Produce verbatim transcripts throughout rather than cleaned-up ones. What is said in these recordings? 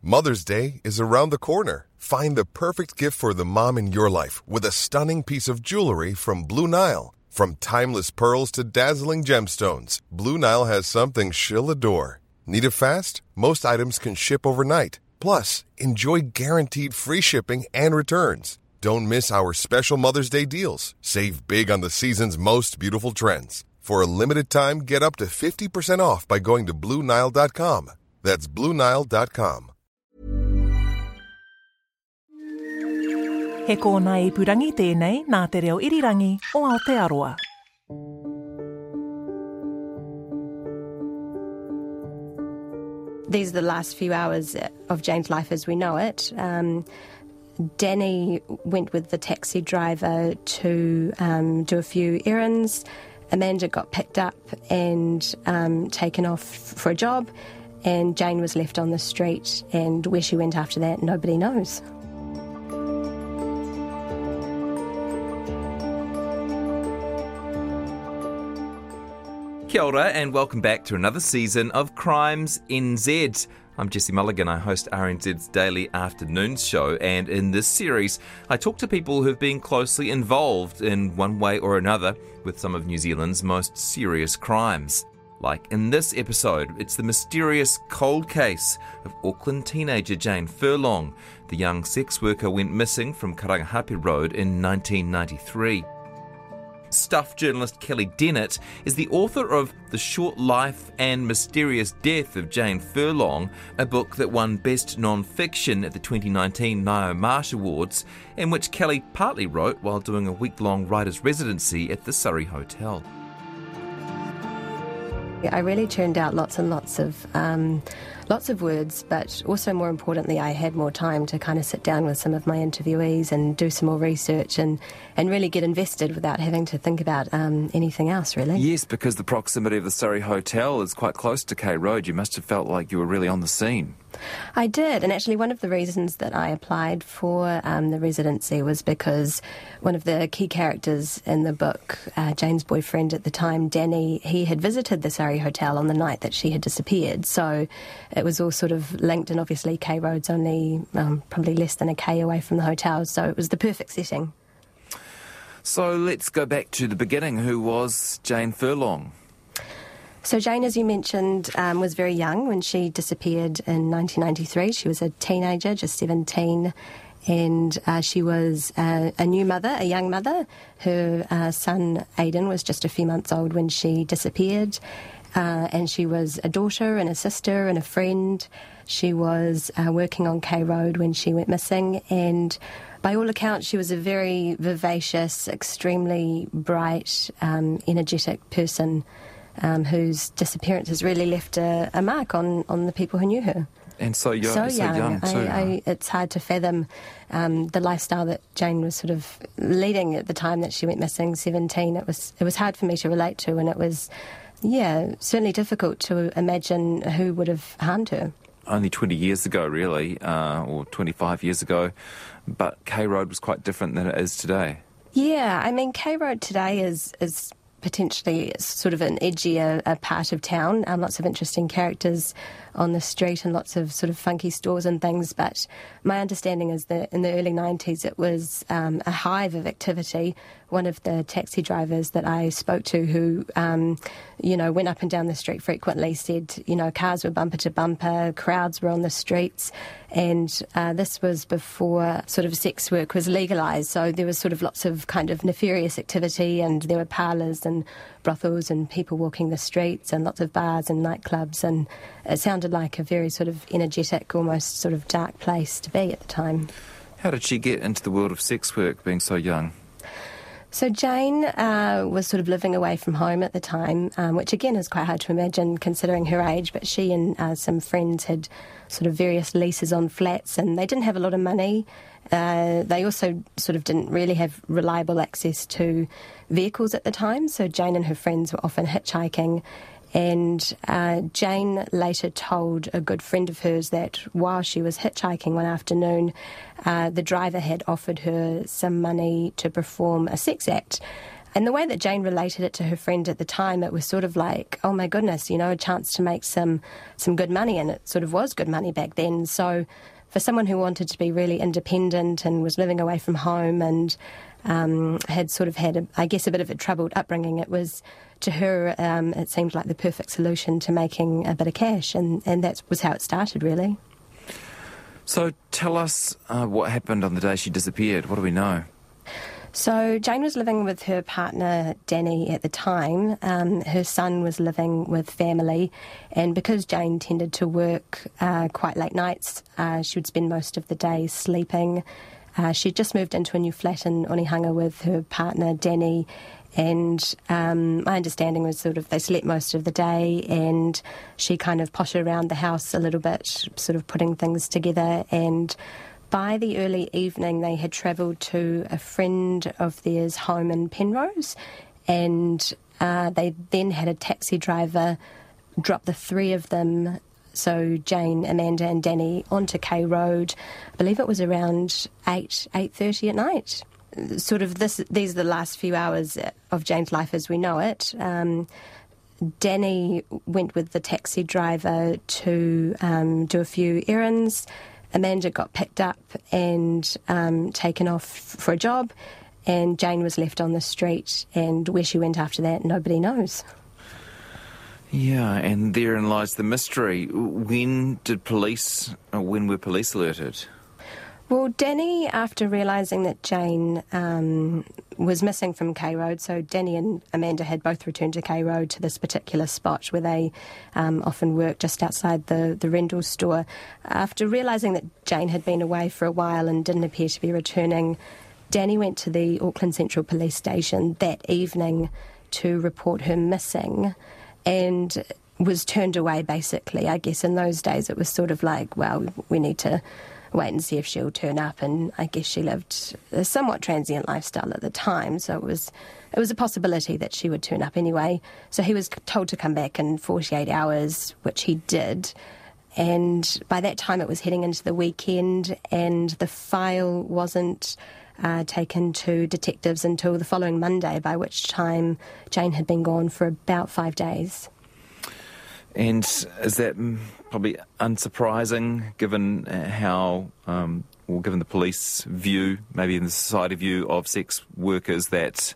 Mother's Day is around the corner. Find the perfect gift for the mom in your life with a stunning piece of jewelry from Blue Nile. From timeless pearls to dazzling gemstones, Blue Nile has something she'll adore. Need it fast? Most items can ship overnight. Plus, enjoy guaranteed free shipping and returns. Don't miss our special Mother's Day deals. Save big on the season's most beautiful trends. For a limited time, get up to fifty percent off by going to Blue Nile dot com. That's Blue Nile dot com. He kōna ipurangi tēnei nā te reo irirangi o Aotearoa. These are the last few hours of Jane's life as we know it. Um, Danny went with the taxi driver to um, do a few errands. Amanda got picked up and um, taken off for a job, and Jane was left on the street, and where she went after that, nobody knows. Kia ora and welcome back to another season of Crimes N Z. I'm Jesse Mulligan, I host R N Z's daily afternoon show, and in this series I talk to people who've been closely involved in one way or another with some of New Zealand's most serious crimes. Like in this episode, it's the mysterious cold case of Auckland teenager Jane Furlong. The young sex worker went missing from Karangahape Road in nineteen ninety-three. Stuff journalist Kelly Dennett is the author of The Short Life and Mysterious Death of Jane Furlong, a book that won Best Non-Fiction at the twenty nineteen Ngaio Marsh Awards, and which Kelly partly wrote while doing a week-long writer's residency at the Surrey Hotel. I really churned out lots and lots of um, lots of words, but also more importantly, I had more time to kind of sit down with some of my interviewees and do some more research and, and really get invested without having to think about um, anything else, really. Yes, because the proximity of the Surrey Hotel is quite close to K Road. You must have felt like you were really on the scene. I did, and actually one of the reasons that I applied for um, the residency was because one of the key characters in the book, uh, Jane's boyfriend at the time, Danny, he had visited the Surrey Hotel on the night that she had disappeared, so it was all sort of linked, and obviously K Road's only um, probably less than a K away from the hotel, so it was the perfect setting. So let's go back to the beginning. Who was Jane Furlong? So Jane, as you mentioned, um, was very young when she disappeared in nineteen ninety-three. She was a teenager, just seventeen, and uh, she was uh, a new mother, a young mother. Her uh, son, Aidan, was just a few months old when she disappeared, uh, and she was a daughter and a sister and a friend. She was uh, working on K Road when she went missing, and by all accounts, she was a very vivacious, extremely bright, um, energetic person, Um, whose disappearance has really left a, a mark on, on the people who knew her. And so young, so so young, young too. I, I, it's hard to fathom um, the lifestyle that Jane was sort of leading at the time that she went missing, seventeen. It was it was hard for me to relate to, and it was, yeah, certainly difficult to imagine who would have harmed her. Only twenty years ago, really, uh, or twenty-five years ago, but K Road was quite different than it is today. Yeah, I mean, K Road today is is potentially sort of an edgier uh, part of town, um, lots of interesting characters on the street and lots of sort of funky stores and things, but my understanding is that in the early nineties it was um, a hive of activity. One of the taxi drivers that I spoke to who, um, you know, went up and down the street frequently said, you know, cars were bumper to bumper, crowds were on the streets, and uh, this was before sort of sex work was legalised, so there was sort of lots of kind of nefarious activity, and there were parlours and brothels and people walking the streets and lots of bars and nightclubs, and it sounded like a very sort of energetic, almost sort of dark place to be at the time. How did she get into the world of sex work being so young? So Jane uh, was sort of living away from home at the time, um, which again is quite hard to imagine considering her age, but she and uh, some friends had sort of various leases on flats, and they didn't have a lot of money. Uh, they also sort of didn't really have reliable access to vehicles at the time, so Jane and her friends were often hitchhiking. And uh, Jane later told a good friend of hers that while she was hitchhiking one afternoon, uh, the driver had offered her some money to perform a sex act. And the way that Jane related it to her friend at the time, it was sort of like, oh my goodness, you know, a chance to make some, some good money, and it sort of was good money back then. So for someone who wanted to be really independent and was living away from home and um, had sort of had, a, I guess, a bit of a troubled upbringing, it was, to her, um, it seemed like the perfect solution to making a bit of cash, and, and that was how it started, really. So tell us uh, what happened on the day she disappeared. What do we know? So Jane was living with her partner, Danny, at the time. Um, her son was living with family, and because Jane tended to work uh, quite late nights, uh, she would spend most of the day sleeping. Uh, she'd just moved into a new flat in Onehunga with her partner, Danny, and um, my understanding was sort of they slept most of the day, and she kind of potted around the house a little bit, sort of putting things together. And by the early evening, they had travelled to a friend of theirs' home in Penrose, and uh, they then had a taxi driver drop the three of them, so Jane, Amanda and Danny, onto K Road. I believe it was around eight, eight thirty at night. Sort of this, these are the last few hours of Jane's life as we know it. Um, Danny went with the taxi driver to um, do a few errands. Amanda got picked up and um, taken off for a job, and Jane was left on the street, and where she went after that, nobody knows. Yeah, and therein lies the mystery. When did police, or when were police alerted? Well, Danny, after realising that Jane um, was missing from K Road, so Danny and Amanda had both returned to K Road, to this particular spot where they um, often work just outside the, the rental store. After realising that Jane had been away for a while and didn't appear to be returning, Danny went to the Auckland Central Police Station that evening to report her missing, and was turned away, basically. I guess in those days it was sort of like, well, we need to wait and see if she'll turn up, and I guess she lived a somewhat transient lifestyle at the time, so it was it was a possibility that she would turn up anyway. So he was told to come back in forty-eight hours, which he did, and by that time it was heading into the weekend, and the file wasn't uh, taken to detectives until the following Monday, by which time Jane had been gone for about five days. And is that probably unsurprising, given how, um, or given the police view, maybe in the society view of sex workers, that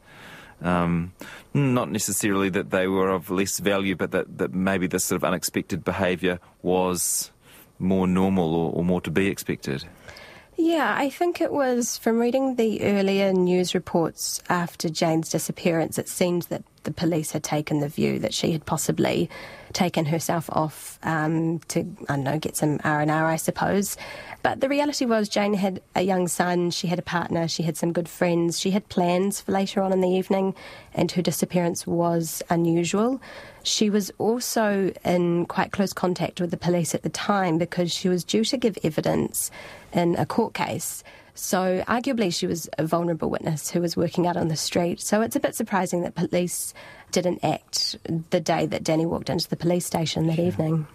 um, not necessarily that they were of less value, but that, that maybe this sort of unexpected behaviour was more normal or, or more to be expected? Yeah, I think it was, from reading the earlier news reports after Jane's disappearance, it seemed that the police had taken the view that she had possibly taken herself off um, to, I don't know, get some R and R, I suppose. But the reality was Jane had a young son, she had a partner, she had some good friends, she had plans for later on in the evening, and her disappearance was unusual. She was also in quite close contact with the police at the time because she was due to give evidence in a court case. So arguably she was a vulnerable witness who was working out on the street. So it's a bit surprising that police didn't act the day that Danny walked into the police station that yeah. evening.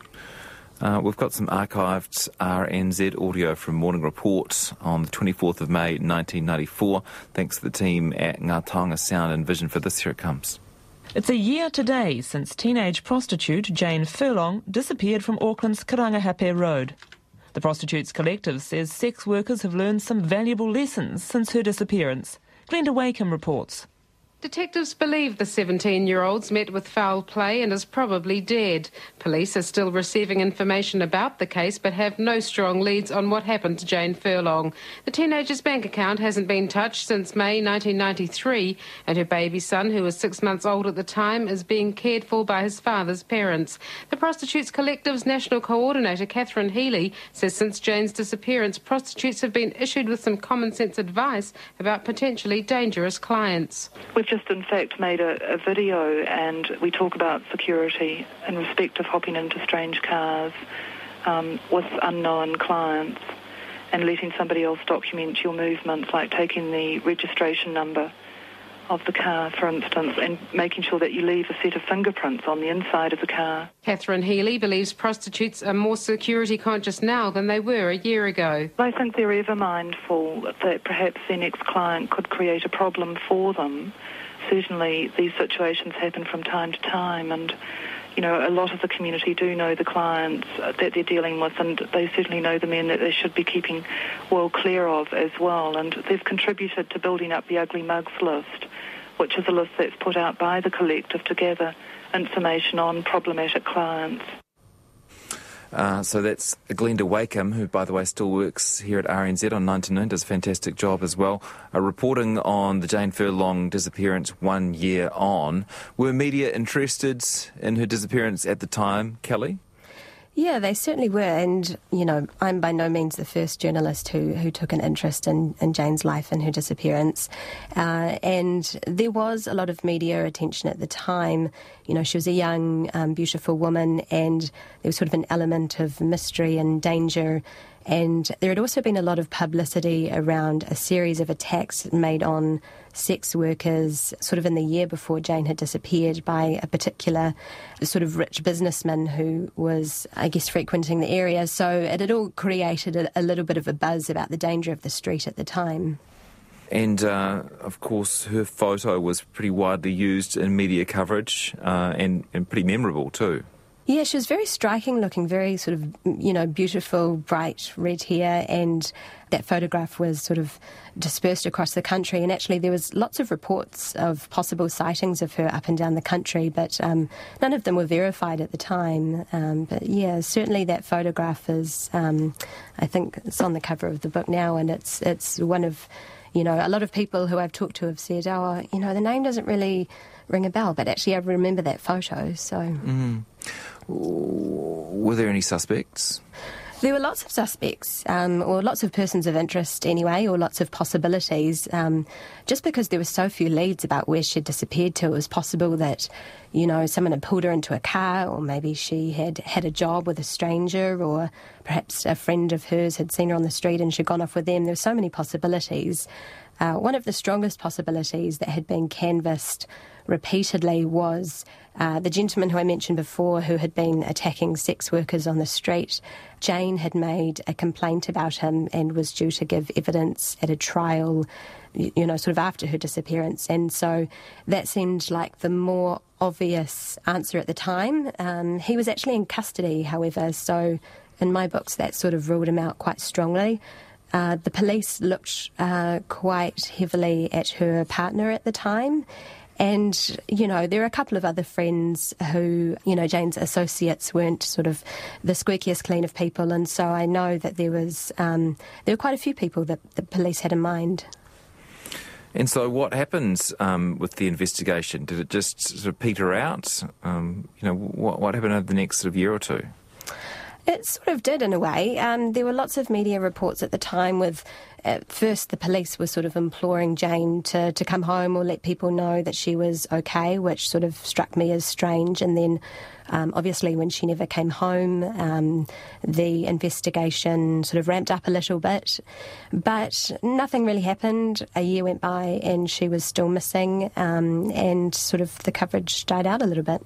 Uh, we've got some archived R N Z audio from Morning Report on the twenty-fourth of May nineteen ninety-four. Thanks to the team at Ngā Taonga Sound and Vision for this. Here it comes. It's a year today since teenage prostitute Jane Furlong disappeared from Auckland's Karangahape Road. The Prostitutes Collective says sex workers have learned some valuable lessons since her disappearance. Glenda Wakeham reports. Detectives believe the seventeen-year-old's met with foul play and is probably dead. Police are still receiving information about the case but have no strong leads on what happened to Jane Furlong. The teenager's bank account hasn't been touched since May nineteen ninety-three, and her baby son, who was six months old at the time, is being cared for by his father's parents. The Prostitutes Collective's national coordinator, Catherine Healy, says since Jane's disappearance, prostitutes have been issued with some common-sense advice about potentially dangerous clients. We've just in fact made a, a video, and we talk about security in respect of hopping into strange cars um, with unknown clients and letting somebody else document your movements, like taking the registration number of the car, for instance, and making sure that you leave a set of fingerprints on the inside of the car. Catherine Healy believes prostitutes are more security conscious now than they were a year ago. I think they're ever mindful that perhaps their next client could create a problem for them. certainly these situations happen from time to time, and you know, a lot of the community do know the clients that they're dealing with, and they certainly know the men that they should be keeping well clear of as well. And they've contributed to building up the Ugly Mugs list, which is a list that's put out by the collective to gather information on problematic clients. Uh, so that's Glenda Wakeham, who, by the way, still works here at R N Z on nine to noon, does a fantastic job as well, uh, reporting on the Jane Furlong disappearance one year on. Were media interested in her disappearance at the time, Kelly? Yeah, they certainly were, and, you know, I'm by no means the first journalist who, who took an interest in, in Jane's life and her disappearance. Uh, and there was a lot of media attention at the time. You know, she was a young, um, beautiful woman, and there was sort of an element of mystery and danger. And there had also been a lot of publicity around a series of attacks made on sex workers sort of in the year before Jane had disappeared by a particular sort of rich businessman who was, I guess, frequenting the area. So it had all created a, a little bit of a buzz about the danger of the street at the time. And, uh, of course, her photo was pretty widely used in media coverage uh, and, and pretty memorable too. Yeah, she was very striking looking, very sort of, you know, beautiful, bright red hair, and that photograph was sort of dispersed across the country. And actually there was lots of reports of possible sightings of her up and down the country, but um, none of them were verified at the time. Um, but yeah, certainly that photograph is, um, I think it's on the cover of the book now, and it's it's one of, you know, a lot of people who I've talked to have said, oh, you know, the name doesn't really ring a bell, but actually I remember that photo, so... Mm. Were there any suspects? There were lots of suspects, um, or lots of persons of interest anyway, or lots of possibilities. Um, just because there were so few leads about where she'd disappeared to, it was possible that, you know, someone had pulled her into a car, or maybe she had had a job with a stranger, or perhaps a friend of hers had seen her on the street and she'd gone off with them. There were so many possibilities. Uh, one of the strongest possibilities that had been canvassed repeatedly was uh, the gentleman who I mentioned before who had been attacking sex workers on the street. Jane had made a complaint about him and was due to give evidence at a trial, you know, sort of after her disappearance. And so that seemed like the more obvious answer at the time. Um, he was actually in custody, however, so in my books that sort of ruled him out quite strongly. Uh, the police looked uh, quite heavily at her partner at the time. And, you know, there are a couple of other friends who, you know, Jane's associates weren't sort of the squeakiest clean of people. And so I know that there was, um, there were quite a few people that the police had in mind. And so what happened um, with the investigation? Did it just sort of peter out? Um, you know, what, what happened over the next sort of year or two? It sort of did in a way. Um, there were lots of media reports at the time with, at first the police were sort of imploring Jane to, to come home or let people know that she was okay, which sort of struck me as strange. And then um, obviously when she never came home, um, the investigation sort of ramped up a little bit. But nothing really happened. A year went by and she was still missing, um, and sort of the coverage died out a little bit.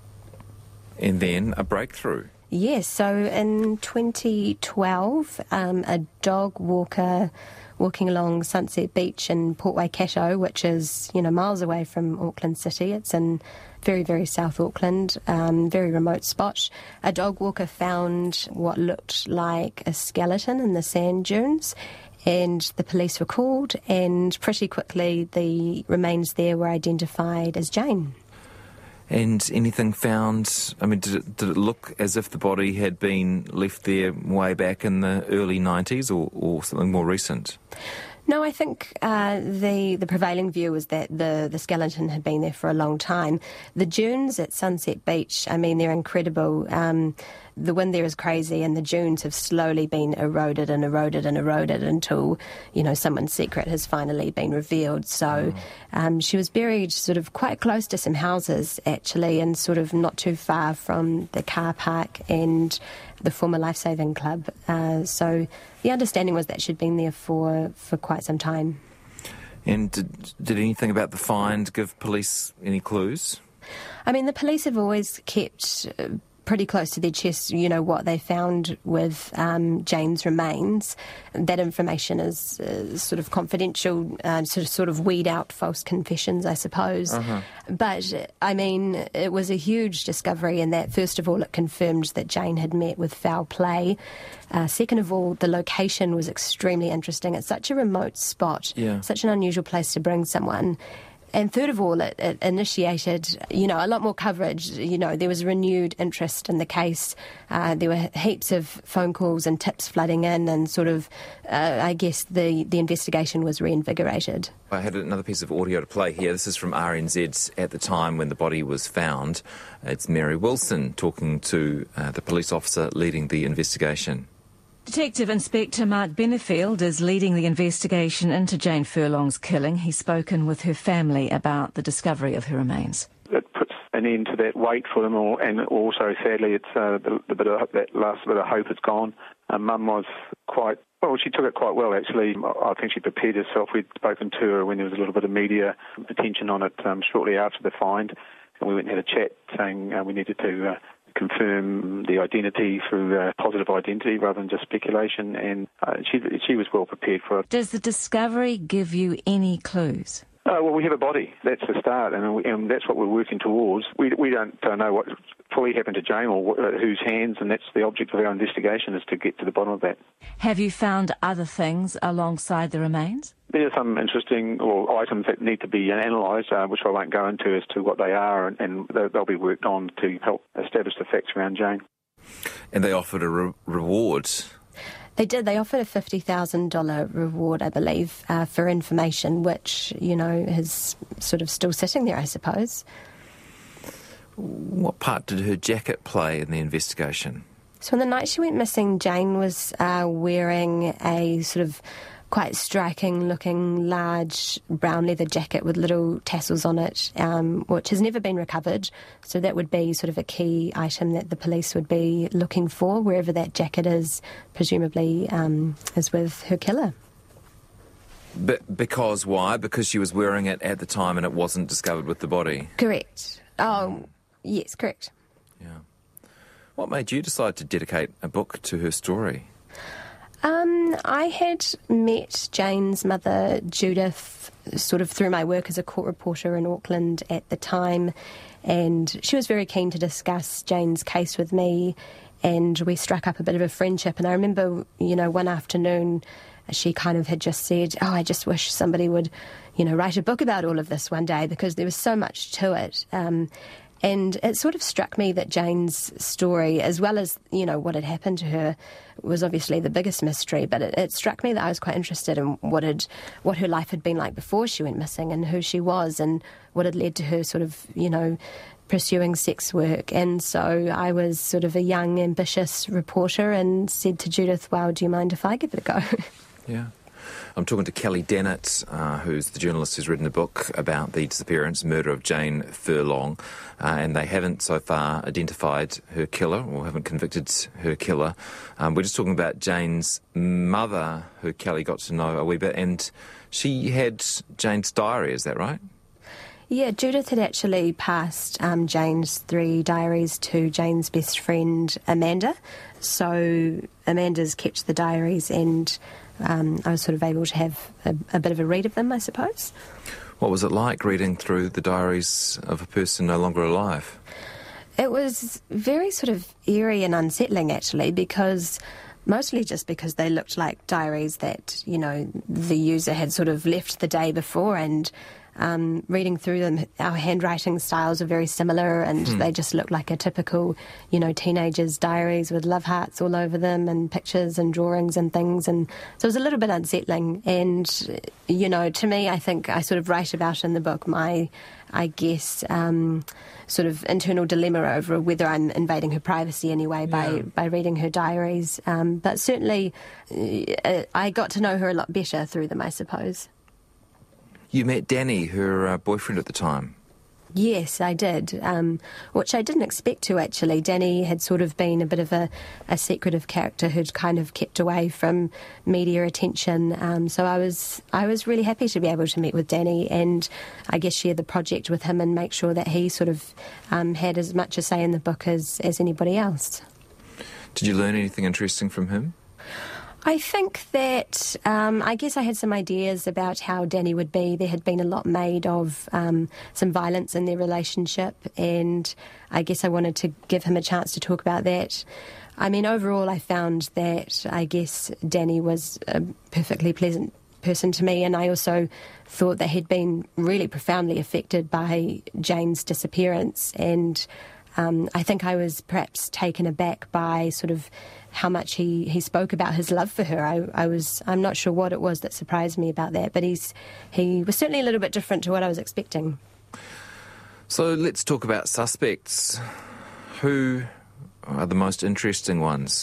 And then a breakthrough. Yes, so in twenty twelve, um, a dog walker walking along Sunset Beach in Port Waikato, which is, you know, miles away from Auckland City. It's in very, very South Auckland, um, very remote spot. A dog walker found what looked like a skeleton in the sand dunes, and the police were called, and pretty quickly the remains there were identified as Jane. And anything found, I mean, did it, did it look as if the body had been left there way back in the early nineties or, or something more recent? No, I think uh, the the prevailing view was that the, the skeleton had been there for a long time. The dunes at Sunset Beach, I mean, they're incredible. Um, the wind there is crazy, and the dunes have slowly been eroded and eroded and eroded until, you know, someone's secret has finally been revealed. So um, she was buried sort of quite close to some houses, actually, and sort of not too far from the car park and the former Lifesaving Club. Uh, so the understanding was that she'd been there for, for quite some time. And did, did anything about the find give police any clues? I mean, the police have always kept Uh, pretty close to their chest, you know, what they found with um, Jane's remains. That information is uh, sort of confidential, uh, sort of sort of weed out false confessions, I suppose. Uh-huh. But, I mean, it was a huge discovery in that, first of all, it confirmed that Jane had met with foul play. Uh, second of all, the location was extremely interesting. It's such a remote spot, yeah. such an unusual place to bring someone. And third of all, it, it initiated, you know, a lot more coverage. You know, there was renewed interest in the case. Uh, there were heaps of phone calls and tips flooding in, and sort of, uh, I guess, the, the investigation was reinvigorated. I had another piece of audio to play here. This is from R N Z at the time when the body was found. It's Mary Wilson talking to uh, the police officer leading the investigation. Detective Inspector Mark Benefield is leading the investigation into Jane Furlong's killing. He's spoken with her family about the discovery of her remains. It puts an end to that wait for them, all, and also, sadly, it's uh, the, the bit of that last bit of hope is gone. Uh, Mum was quite, well, she took it quite well, actually. I think she prepared herself. We'd spoken to her when there was a little bit of media attention on it um, shortly after the find, and we went and had a chat saying uh, we needed to... Uh, confirm the identity through uh, positive identity rather than just speculation, and uh, she she was well prepared for it. Does the discovery give you any clues? Uh, well, we have a body. That's the start, and, we, and that's what we're working towards. We we don't uh, know what fully happened to Jane or uh, whose hands, and that's the object of our investigation, is to get to the bottom of that. Have you found other things alongside the remains? There are some interesting or items that need to be analysed, uh, which I won't go into as to what they are, and, and they'll be worked on to help establish the facts around Jane. And they offered a re- reward. They did. They offered a fifty thousand dollars reward, I believe, uh, for information, which, you know, is sort of still sitting there, I suppose. What part did her jacket play in the investigation? So on the night she went missing, Jane was uh, wearing a sort of quite striking-looking, large brown leather jacket with little tassels on it, um, which has never been recovered. So that would be sort of a key item that the police would be looking for, wherever that jacket is, presumably um, is with her killer. But because why? Because she was wearing it at the time and it wasn't discovered with the body? Correct. Oh, yes, correct. Yeah. What made you decide to dedicate a book to her story? Um, I had met Jane's mother, Judith, sort of through my work as a court reporter in Auckland at the time, and she was very keen to discuss Jane's case with me, and we struck up a bit of a friendship. And I remember, you know, one afternoon she kind of had just said, oh, I just wish somebody would, you know, write a book about all of this one day, because there was so much to it. Um, And it sort of struck me that Jane's story, as well as, you know, what had happened to her, was obviously the biggest mystery, but it, it struck me that I was quite interested in what had, what her life had been like before she went missing, and who she was, and what had led to her sort of, you know, pursuing sex work. And so I was sort of a young, ambitious reporter and said to Judith, well, do you mind if I give it a go? Yeah. I'm talking to Kelly Dennett, uh, who's the journalist who's written a book about the disappearance, murder of Jane Furlong, uh, and they haven't so far identified her killer, or haven't convicted her killer. Um, we're just talking about Jane's mother, who Kelly got to know a wee bit, and she had Jane's diary, is that right? Yeah, Judith had actually passed um, Jane's three diaries to Jane's best friend, Amanda. So Amanda's kept the diaries, and um, I was sort of able to have a, a bit of a read of them, I suppose. What was it like reading through the diaries of a person no longer alive? It was very sort of eerie and unsettling, actually, because... mostly just because they looked like diaries that, you know, the user had sort of left the day before, and um, reading through them, our handwriting styles are very similar, and hmm. they just look like a typical, you know, teenager's diaries with love hearts all over them and pictures and drawings and things. And so it was a little bit unsettling. And, you know, to me, I think I sort of write about in the book my, I guess, um, sort of internal dilemma over whether I'm invading her privacy anyway by, yeah. by reading her diaries. Um, but certainly uh, I got to know her a lot better through them, I suppose. You met Danny, her uh, boyfriend at the time. Yes, I did, um, which I didn't expect to, actually. Danny had sort of been a bit of a, a secretive character who'd kind of kept away from media attention. Um, so I was I was really happy to be able to meet with Danny and I guess share the project with him and make sure that he sort of um, had as much a say in the book as, as anybody else. Did you learn anything interesting from him? I think that, um, I guess I had some ideas about how Danny would be. There had been a lot made of um, some violence in their relationship, and I guess I wanted to give him a chance to talk about that. I mean, overall, I found that, I guess, Danny was a perfectly pleasant person to me, and I also thought that he'd been really profoundly affected by Jane's disappearance, and um, I think I was perhaps taken aback by sort of how much he, he spoke about his love for her. I, I was, I'm not sure what it was that surprised me about that, but he's he was certainly a little bit different to what I was expecting. So let's talk about suspects. Who are the most interesting ones?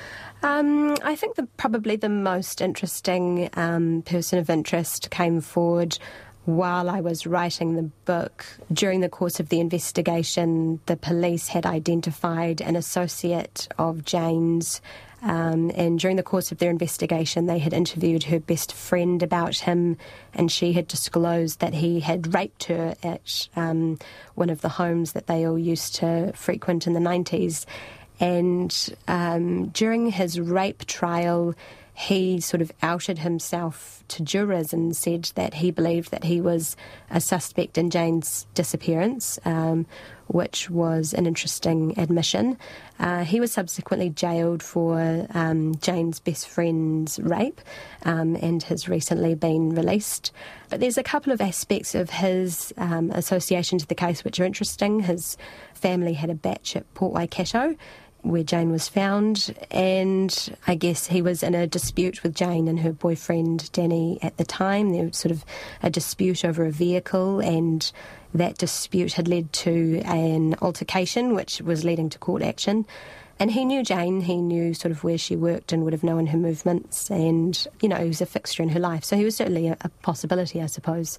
Um, I think the, probably the most interesting um, person of interest came forward while I was writing the book. During the course of the investigation, the police had identified an associate of Jane's, um, and during the course of their investigation they had interviewed her best friend about him, and she had disclosed that he had raped her at um, one of the homes that they all used to frequent in the nineties. And um, during his rape trial, he sort of outed himself to jurors and said that he believed that he was a suspect in Jane's disappearance, um, which was an interesting admission. Uh, he was subsequently jailed for um, Jane's best friend's rape um, and has recently been released. But there's a couple of aspects of his um, association to the case which are interesting. His family had a batch at Port Waikato, where Jane was found, and I guess he was in a dispute with Jane and her boyfriend Danny at the time. There was sort of a dispute over a vehicle, and that dispute had led to an altercation which was leading to court action. And he knew Jane, he knew sort of where she worked and would have known her movements, and, you know, he was a fixture in her life. So he was certainly a, a possibility, I suppose.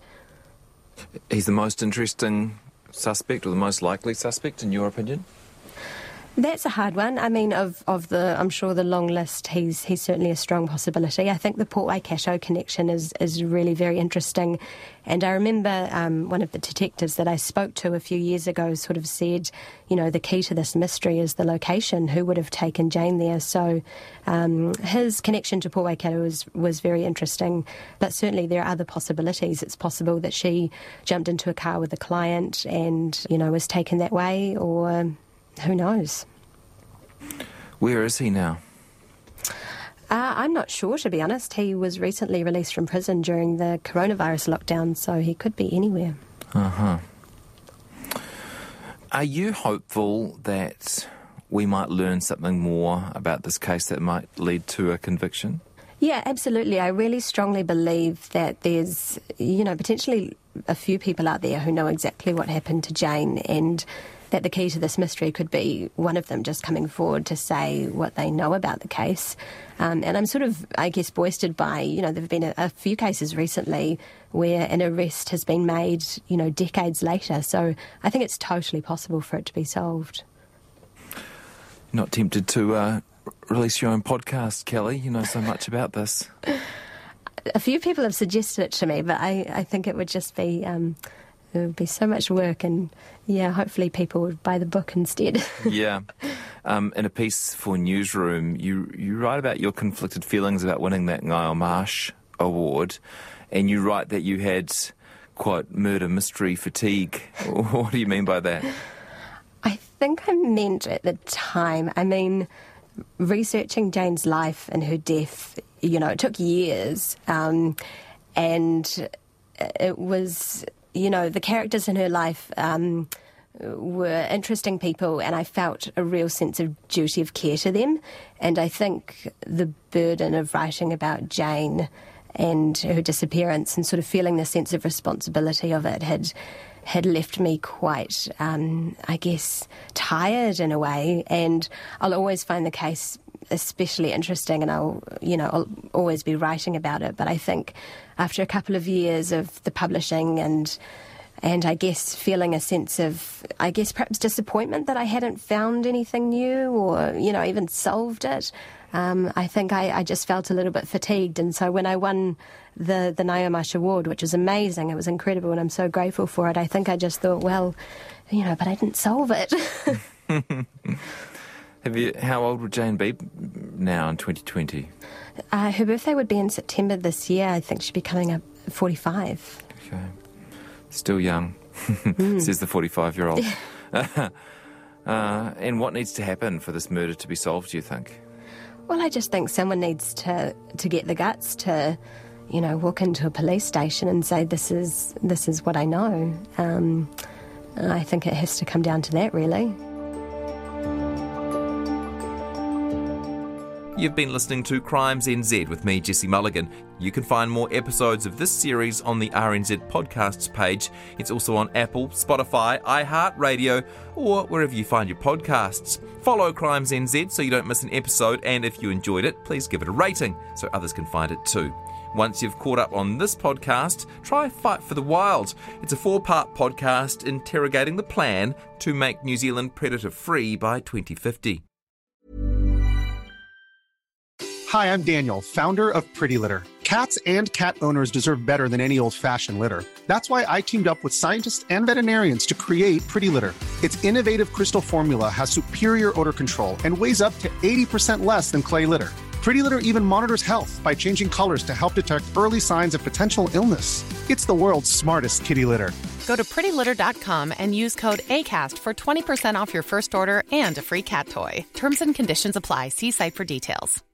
He's the most interesting suspect, or the most likely suspect, in your opinion? That's a hard one. I mean, of, of the, I'm sure the long list, he's he's certainly a strong possibility. I think the Port Waikato connection is, is really very interesting. And I remember um, one of the detectives that I spoke to a few years ago sort of said, you know, the key to this mystery is the location. Who would have taken Jane there? So um, his connection to Port Waikato was, was very interesting. But certainly there are other possibilities. It's possible that she jumped into a car with a client and, you know, was taken that way, or who knows? Where is he now? Uh, I'm not sure, to be honest. He was recently released from prison during the coronavirus lockdown, so he could be anywhere. Uh-huh. Are you hopeful that we might learn something more about this case that might lead to a conviction? Yeah, absolutely. I really strongly believe that there's, you know, potentially a few people out there who know exactly what happened to Jane, and that the key to this mystery could be one of them just coming forward to say what they know about the case. Um, and I'm sort of, I guess, boisted by, you know, there have been a, a few cases recently where an arrest has been made, you know, decades later. So I think it's totally possible for it to be solved. Not tempted to uh, release your own podcast, Kelly? You know so much about this. A few people have suggested it to me, but I, I think it would just be... Um, It would be so much work, and, yeah, hopefully people would buy the book instead. Yeah. Um, in a piece for Newsroom, you, you write about your conflicted feelings about winning that Ngaio Marsh Award, and you write that you had, quote, murder mystery fatigue. What do you mean by that? I think I meant at the time, I mean, researching Jane's life and her death, you know, it took years, um, and it was... You know, the characters in her life um, were interesting people, and I felt a real sense of duty of care to them. And I think the burden of writing about Jane and her disappearance and sort of feeling the sense of responsibility of it had had left me quite, um, I guess, tired in a way. And I'll always find the case especially interesting, and I'll, you know, I'll always be writing about it. But I think after a couple of years of the publishing and and I guess feeling a sense of, I guess perhaps disappointment that I hadn't found anything new or, you know, even solved it. Um, I think I, I just felt a little bit fatigued, and so when I won the, the Ngaio Award, which is amazing, it was incredible and I'm so grateful for it, I think I just thought, well, you know, but I didn't solve it. Have you? How old would Jane be now in twenty twenty? Uh, her birthday would be in September this year. I think she'd be coming up forty-five. Okay. Still young, mm. says the forty-five-year-old. uh, and what needs to happen for this murder to be solved, do you think? Well, I just think someone needs to, to get the guts to, you know, walk into a police station and say, this is, this is what I know. Um, I think it has to come down to that, really. You've been listening to Crimes N Z with me, Jesse Mulligan. You can find more episodes of this series on the R N Z Podcasts page. It's also on Apple, Spotify, iHeartRadio, or wherever you find your podcasts. Follow Crimes N Z so you don't miss an episode, and if you enjoyed it, please give it a rating so others can find it too. Once you've caught up on this podcast, try Fight for the Wild. It's a four-part podcast interrogating the plan to make New Zealand predator-free by twenty fifty. Hi, I'm Daniel, founder of Pretty Litter. Cats and cat owners deserve better than any old-fashioned litter. That's why I teamed up with scientists and veterinarians to create Pretty Litter. Its innovative crystal formula has superior odor control and weighs up to eighty percent less than clay litter. Pretty Litter even monitors health by changing colors to help detect early signs of potential illness. It's the world's smartest kitty litter. Go to pretty litter dot com and use code ACAST for twenty percent off your first order and a free cat toy. Terms and conditions apply. See site for details.